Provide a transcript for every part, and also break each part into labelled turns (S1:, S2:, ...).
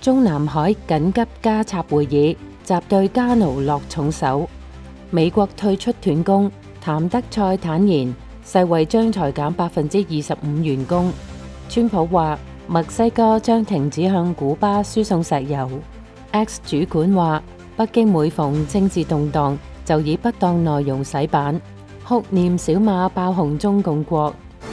S1: 中南海緊急加插會議，習對加奴落重手。美國退出斷供，譚德塞坦言世衛將裁減25%員工。川普話墨西哥將停止向古巴輸送石油。X 主管話北京每逢政治動盪就以不當內容洗版，酷念小馬爆紅中共國。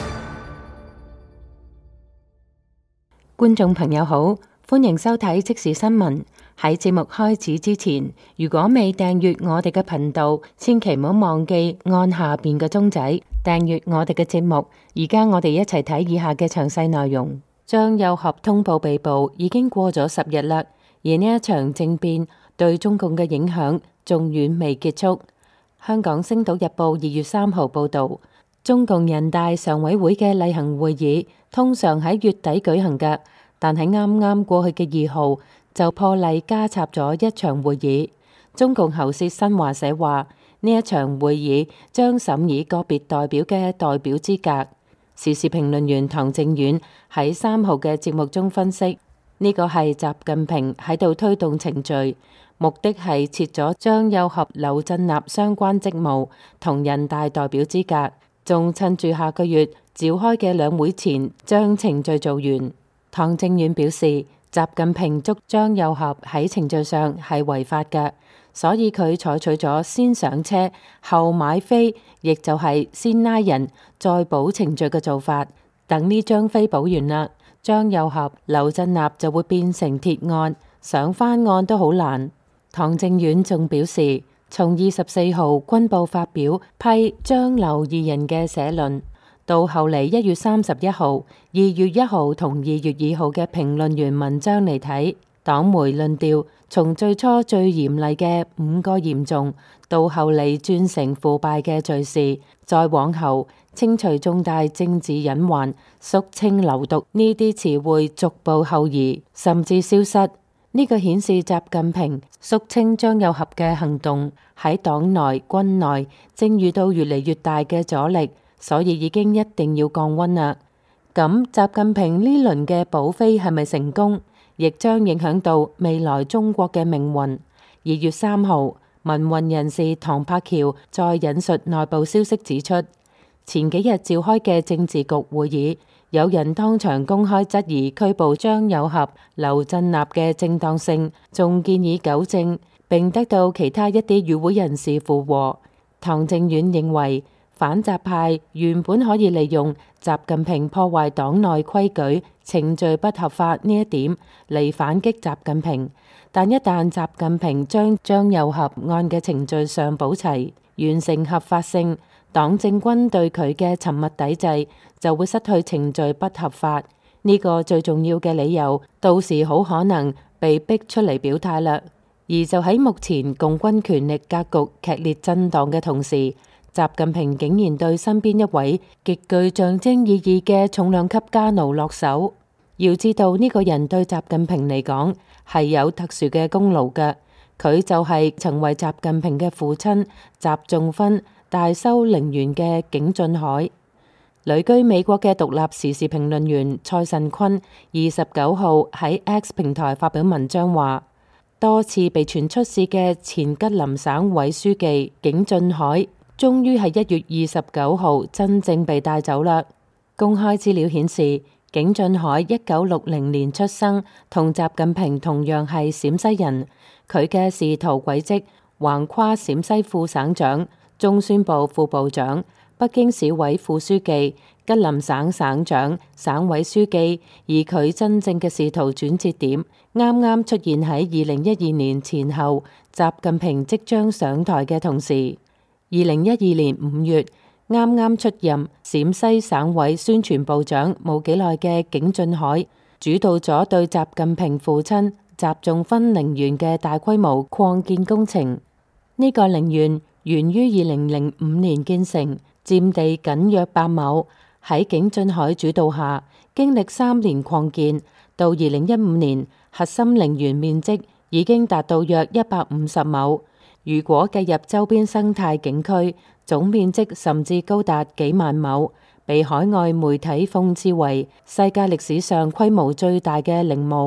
S1: 觀眾朋友好，歡迎收睇即時新聞。喺節目開始之前，如果未訂閱我哋嘅頻道，千祈唔好忘記按下邊嘅鐘仔訂閱我哋嘅節目。而家我哋一齊睇以下嘅詳細內容。張又俠通報被捕已經過咗10日啦，而呢一場政變對中共嘅影響仲遠未結束。香港星島日報2月3號報道，中共人大常委會嘅例行會議通常喺月底舉行嘅，但喺啱啱過去嘅2號就破例加插咗一場會議。中共喉舌新華社話，呢一場會議將審議個別代表嘅代表資格。時事評論員唐正遠喺3號嘅節目中分析，呢個係習近平喺度推動程序，目的係撤咗張又俠、劉振立相關職務同人大代表資格，仲趁住下個月召開嘅兩會前將程序做完。唐正遠表示，習近平捉張又俠喺程序上係違法嘅，所以佢採取咗先上車後買飛，亦就係先拉人再補程序嘅做法。等呢張飛補完啦，張又俠、劉振立就會變成鐵案，想翻案都好難。唐正遠仲表示，從24號軍報發表批張劉二人嘅社論，到後嚟1月31號、2月1號同2月2號嘅評論員文章嚟睇，黨媒論調從最初最嚴厲嘅5個嚴重，到後嚟轉成腐敗嘅罪事，再往後清除重大政治隱患、肅清流毒呢啲詞彙逐步後移，甚至消失。呢個顯示習近平肅清張又俠嘅行動喺黨內軍內正遇到越嚟越大嘅阻力，所以已經一定要降溫啦。咁習近平呢輪嘅補飛係咪成功，亦將影響到未來中國嘅命運。2月3號，民運人士唐柏橋再引述內部消息指出，前幾日召開嘅政治局會議，有人當場公開質疑拘捕張又俠、劉振立嘅正當性，仲建議糾正，並得到其他一啲與會人士附和。唐正遠認為，反習派原本可以利用習近平破壞黨內規矩、程序不合法呢一點嚟反擊習近平，但一旦習近平將張又俠案嘅程序上補齊，完成合法性，黨政軍對佢嘅沉默抵制就會失去程序不合法呢個最重要嘅理由，到時好可能被逼出嚟表態啦。而就喺目前共軍權力格局劇烈震盪嘅同時，習近平竟然對身邊一位極具象徵意義嘅重量級家奴落手。要知道呢個人對習近平嚟講係有特殊嘅功勞嘅，佢就係曾為習近平嘅父親習仲勳大修陵園嘅景俊海。旅居美國嘅獨立時事評論員蔡慎坤29號喺 X 平台發表文章話，多次被傳出事嘅前吉林省委書記景俊海終於喺1月29號真正被帶走啦。公開資料顯示，景俊海1960年出生，同習近平同樣係陝西人。佢嘅仕途軌跡橫跨陝西副省長、中宣部副部長、北京市委副書記、吉林省省長、省委書記，而佢真正嘅仕途轉折點啱啱出現喺2012年前後，習近平即將上台嘅同時。2012年5月，啱啱出任陝西省委宣傳部長冇幾耐嘅景俊海，主導咗對習近平父親習仲勳陵園嘅大規模擴建工程。呢個陵園源於2005年建成，佔地僅約8畝，喺景俊海主導下，經歷3年擴建，到2015年，核心陵園面積已經達到約150畝。如果計入周邊生態景區，總面積甚至高達幾萬畝，被海外媒體諷刺為世界歷史上規模最大嘅陵墓。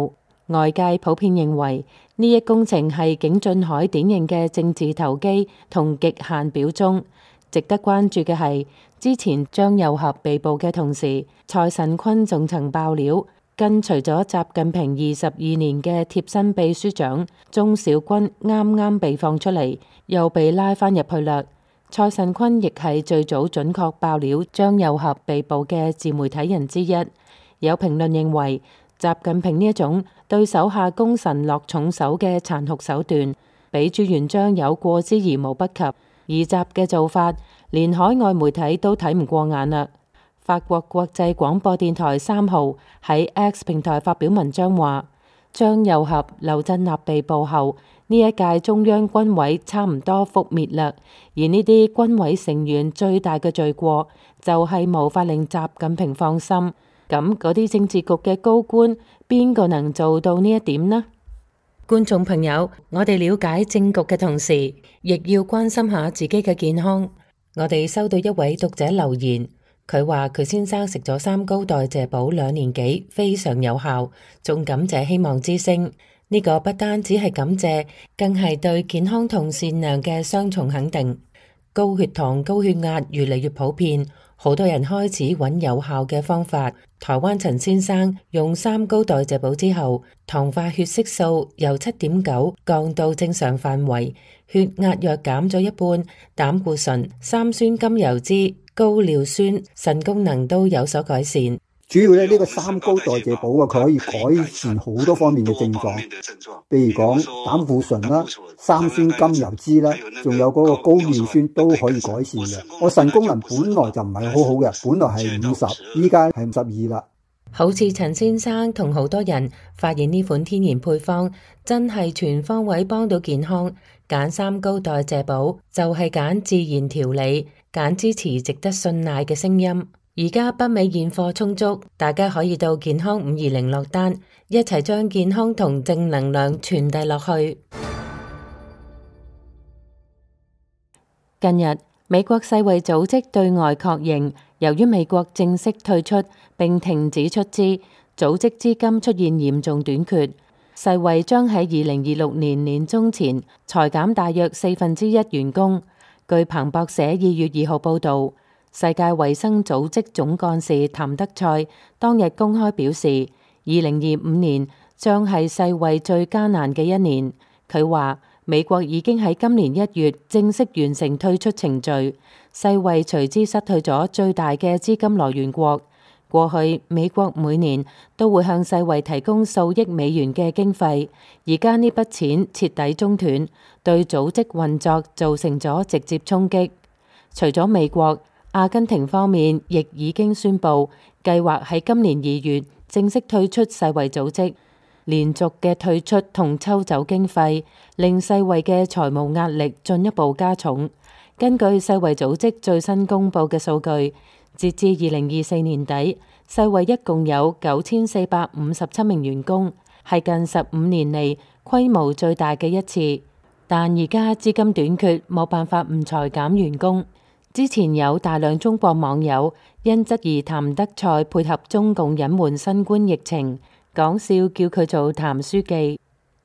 S1: 外界普遍認為呢一工程係景俊海典型嘅政治投機同極限表忠。值得關注嘅係，之前張又俠被捕嘅同時，蔡慎坤仲曾爆料，跟隨咗習近平22年嘅貼身秘書長鍾小軍啱啱被放出嚟，又被拉返入去啦。蔡慎坤亦係最早準確爆料張又俠被捕嘅自媒體人之一。有評論認為，習近平呢一種對手下功臣落重手嘅殘酷手段，比朱元璋有過之而無不及。而習嘅做法，連海外媒體都睇唔過眼啦。法國國際廣播電台3號喺 X 平台發表文章話，張又俠、劉振立被捕後，呢一屆中央軍委差唔多覆滅啦。而呢啲軍委成員最大嘅罪過，就係無法令習近平放心。咁嗰啲政治局嘅高官，邊個能做到呢一點呢？觀眾朋友，我哋了解政局嘅同時，亦要關心下自己嘅健康。我哋收到一位讀者留言，佢話佢先生食咗3高代謝寶2年幾，非常有效，仲感謝希望之聲。呢個不單只係感謝，更係對健康同善良嘅雙重肯定。高血糖、高血壓越嚟越普遍，好多人開始揾有效嘅方法。台灣陳先生用3高代謝寶之後，糖化血色素由7.9降到正常範圍，血壓約減咗一半，膽固醇、三酸甘油酯、高尿酸、腎功能都有所改善。
S2: 主要呢個3高代謝寶佢可以改善好多方面嘅症狀，譬如講膽固醇啦、三酸甘油酯啦，仲有嗰個高尿酸都可以改善嘅。我腎功能本來就唔係好好嘅，本來係50，依家係52啦。
S1: 好似陳先生同好多人發現呢款天然配方真係全方位幫到健康，揀3高代謝寶就係揀自然調理，揀支持值得信賴嘅聲音。而家北美現貨充足，大家可以到健康520落單，一齊將健康同正能量傳遞落去。近日，美國世衛組織對外確認，由於美國正式退出並停止出資，組織資金出現嚴重短缺。世衛將喺2026年年中前裁減大約1/4員工。據彭博社2月2號報導，世界衛生組織總幹事譚德塞當日公開表示，2025年將係世衛最艱難嘅一年。佢話，美國已經喺今年1月正式完成退出程序，世衛隨之失去咗最大嘅資金來源國。過去美國每年都會向世衛提供數億美元嘅經費，而家呢筆錢徹底中斷，對組織運作造成咗直接衝擊。除咗美國，阿根廷方面亦已經宣布計劃喺今年2月正式退出世衛組織。連續嘅退出同抽走經費，令世衛嘅財務壓力進一步加重。根據世衛組織最新公布嘅數據，截至2024年底，世衛一共有9457名員工，係近15年嚟規模最大嘅一次。但而家資金短缺，冇辦法唔裁減員工。之前有大量中國網友因質疑譚德塞配合中共隱瞞新冠疫情，講笑叫佢做譚書記。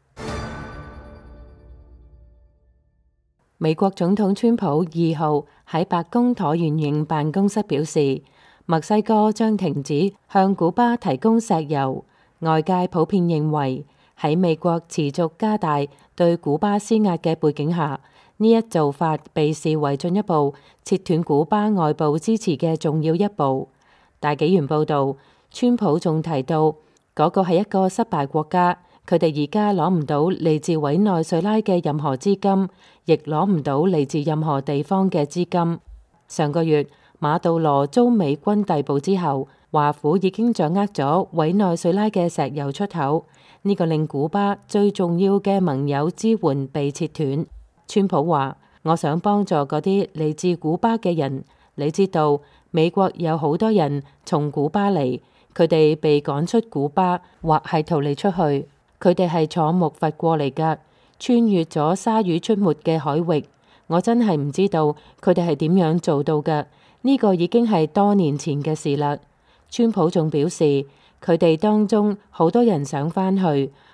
S1: 美國總統川普2號喺白宮橢圓形辦公室表示，墨西哥將停止向古巴提供石油。外界普遍認為，喺美國持續加大對古巴施壓嘅背景下，呢一做法被視為進一步切斷古巴外部支持嘅重要一步。大紀元報導，川普仲提到嗰個係一個失敗國家，佢哋而家攞唔到嚟自委內瑞拉嘅任何資金，亦攞唔到嚟自任何地方嘅資金。上個月，馬杜羅遭美軍逮捕之後，華府已經掌握咗委內瑞拉嘅石油出口，呢個令古巴最重要嘅盟友支援被切斷。川普話：我想幫助嗰啲嚟自古巴嘅人。你知道美國有好多人從古巴嚟，佢哋被趕出古巴或係逃離出去，佢哋係坐木筏過嚟㗎，穿越咗鯊魚出沒嘅海域。我真係唔知道佢哋係點樣做到㗎，呢個已經係多年前嘅事啦。川普仲表示，佢哋當中好多人想返去，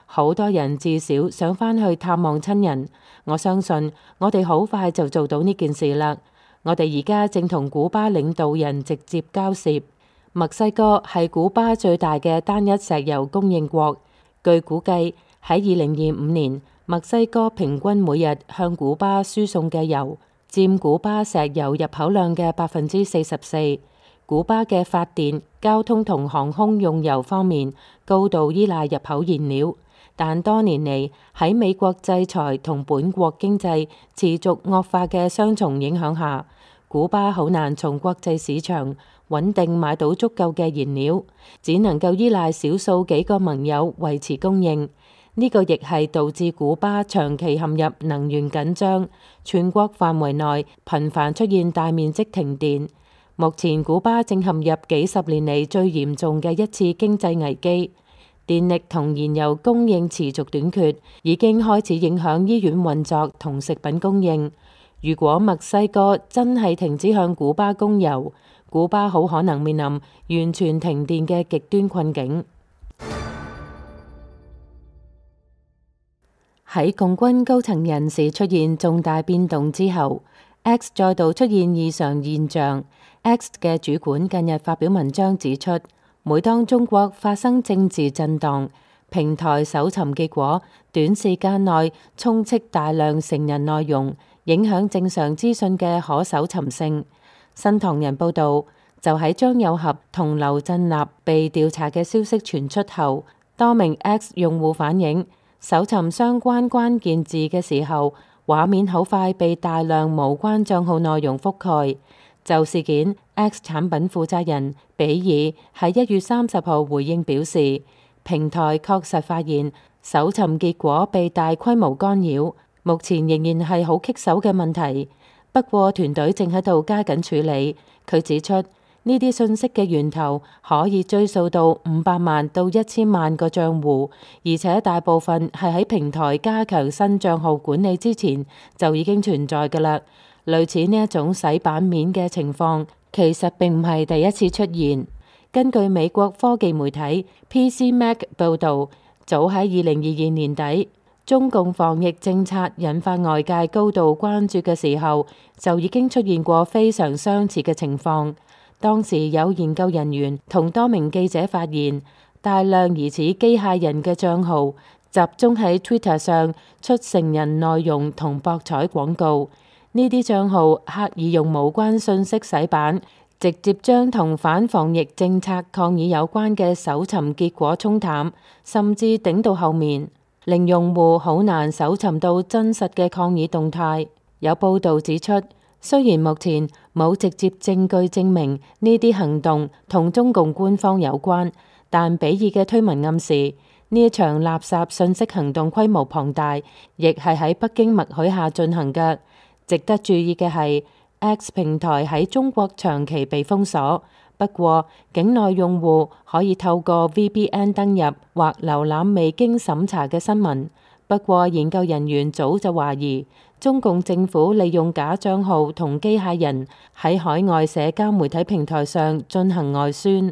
S1: 好多人至少想返去探望親人。我相信我哋好快就做到呢件事啦。我哋而家正同古巴領導人直接交涉。墨西哥係古巴最大嘅單一石油供應國。據估計喺2025年，墨西哥平均每日向古巴輸送嘅油佔古巴石油入口量嘅44%。古巴嘅發電、交通同航空用油方面高度依賴入口燃料，但多年嚟喺美國制裁同本國經濟持續惡化嘅雙重影響下，古巴好難從國際市場穩定買到足夠嘅燃料，只能夠依賴少數幾個盟友維持供應。呢個亦係導致古巴長期陷入能源緊張，全國範圍內頻繁出現大面積停電。目前古巴正陷入幾十年嚟最嚴重嘅一次經濟危機，電力同燃油供應持續短缺，已經開始影響醫院運作同食品供應。如果墨西哥真係停止向古巴供油，古巴好可能面臨完全停電嘅極端困境。喺共軍高層人士出現重大變動之後， X 再度出現異常現象。X 嘅主管近日發表文章指出，每當中國發生政治震盪，平台搜尋結果短時間內充斥大量成人內容，影響正常資訊嘅可搜尋性。新唐人報導，就喺張友俠同劉振立被調查嘅消息傳出後，多名 X 用戶反映，搜尋相關關鍵字嘅時候，畫面好快被大量無關帳號內容覆蓋。就事件 ，X 產品負責人比爾喺1月30號回應表示，平台確實發現搜尋結果被大規模干擾，目前仍然係好棘手嘅問題。不過團隊正喺度加緊處理。佢指出，呢啲信息嘅源頭可以追溯到500萬到1000萬個帳戶，而且大部分係喺平台加強新帳號管理之前就已經存在㗎啦。類似呢一種洗版面嘅情況，其實並唔係第一次出現。根據美國科技媒體 PCMag 報導，早喺2022年底，中共防疫政策引發外界高度關注嘅時候，就已經出現過非常相似嘅情況。當時有研究人員同多名記者發現，大量疑似機械人嘅帳號集中喺 Twitter 上出成人內容同博彩廣告。呢啲帳號刻意用無關信息洗版，直接將同反防疫政策抗議有關嘅搜尋結果沖淡，甚至頂到後面，令用戶好難搜尋到真實嘅抗議動態。有報導指出，雖然目前冇直接證據證明呢啲行動同中共官方有關，但比爾嘅推文暗示呢一場垃圾信息行動規模龐大，亦係喺北京默許下進行嘅。值得注意嘅係 ，X 平台喺中國長期被封鎖，不過境內用戶可以透過 VPN 登入或瀏覽未經審查嘅新聞。不過研究人員早就懷疑，中共政府利用假帳號同機械人喺海外社交媒體平台上進行外宣。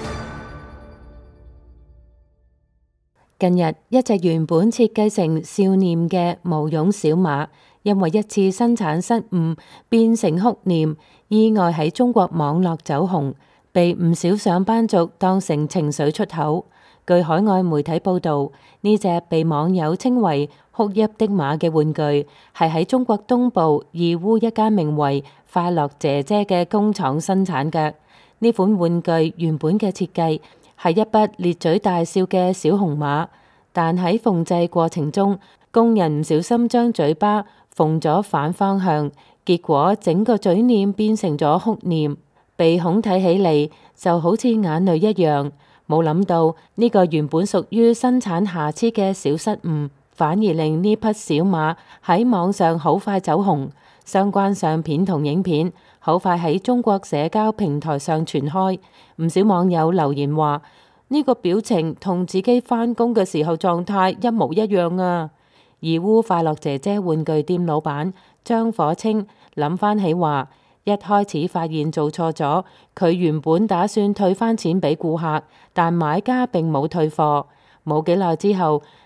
S1: 近日，一隻原本設計成笑臉嘅毛絨小馬，因為一次生產失誤變成哭臉，意外喺中國網絡走紅，被唔少上班族當成情緒出口。據海外媒體報導，呢隻被網友稱為哭泣的馬嘅玩具，係喺中國東部義烏一間名為快樂姐姐嘅工廠生產嘅。呢款玩具原本嘅設計係一匹咧嘴大笑嘅小紅馬，但喺縫製過程中，工人唔小心將嘴巴縫咗反方向，結果整個嘴臉變成咗哭臉，鼻孔睇起嚟就好似眼淚一樣。冇諗到呢個原本屬於生產瑕疵嘅小失誤，反而令呢匹小馬喺網上好快走紅。相關相片同影片好快喺中國社交平台上傳開，唔少網友留言話：呢個表情同自己返工嘅時候狀態一模一樣啊！義烏快樂姐姐玩具店老闆張火清諗返起話，一開始發現做錯咗，佢原本打算退返錢俾顧客，但買家並冇退貨。冇幾耐之後，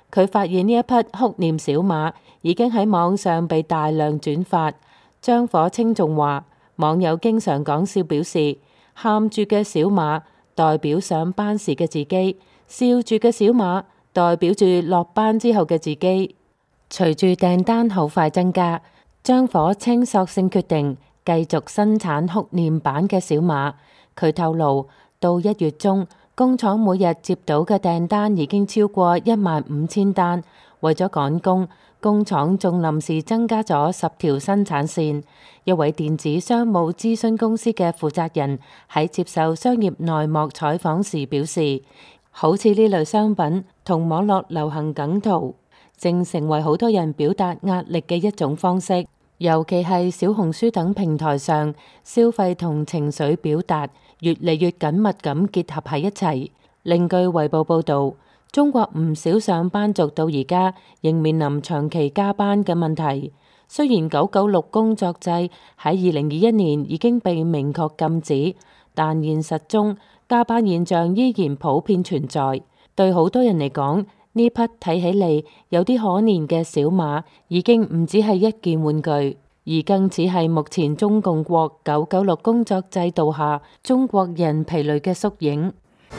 S1: 佢發現呢一匹哭念小馬已經喺網上被大量轉發。張火清仲話，網友經常講笑表示，喊住嘅小馬代表上班時嘅自己，笑住嘅小馬代表住落班之後嘅自己。隨住訂單好快增加，張火清索性決定繼續生產哭念版嘅小馬。佢透露，到1月中，工廠每日接到嘅訂單已經超過15000單。為咗趕工，工廠仲臨時增加咗10條生產線。一位電子商務諮詢公司嘅負責人喺接受商業內幕採訪時表示，好似呢類商品同網絡流行梗圖，正成為好多人表達壓力嘅一種方式。尤其係小紅書等平台上，消費同情緒表達越嚟越緊密咁結合喺一齊。另據衛報報導，中國唔少上班族到而家仍面臨長期加班嘅問題。雖然996工作制喺2021年已經被明確禁止，但現實中加班現象依然普遍存在。對好多人嚟講，呢匹睇起嚟有啲可憐嘅小馬已經唔只係一件玩具，而更似係目前中共國996工作制度下中國人疲累嘅縮影。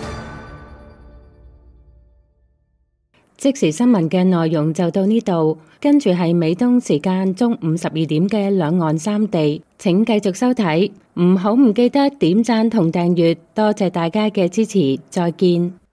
S1: 即時新聞嘅內容就到呢度，跟住係美東時間中午12點嘅兩岸三地，請繼續收睇，唔記得點讚同訂閱，多謝大家嘅支持，再見。